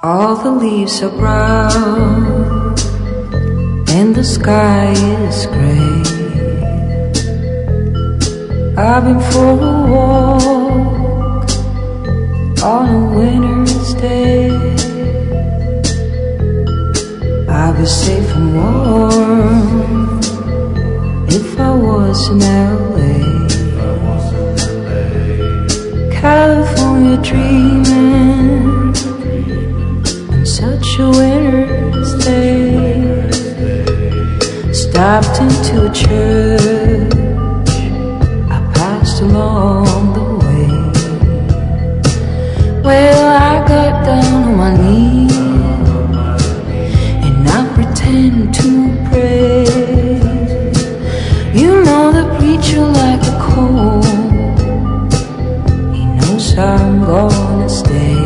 All the leaves are brown and the sky is gray. I've been for a walk on a winter's day. I'd be safe and warm if I was in LA. California dreaming on such a winter's day. Stopped into a church I passed along the way. Well, I got down on my knees and I pretend to pray. You know the preacher like a cold, he knows I'm gonna stay.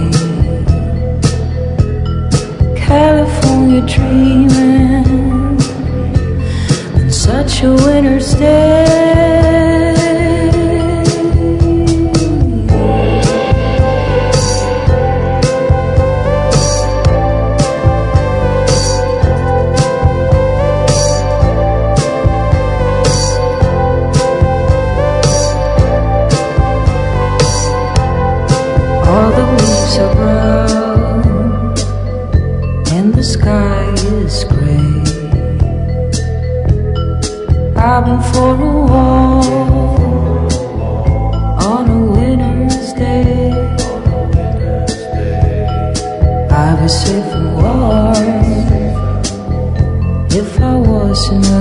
California dreaming on such a winter's day. All the leaves are brown and the sky is gray. I've been for a walk on a winter's day. I'd be safe and warm if I was in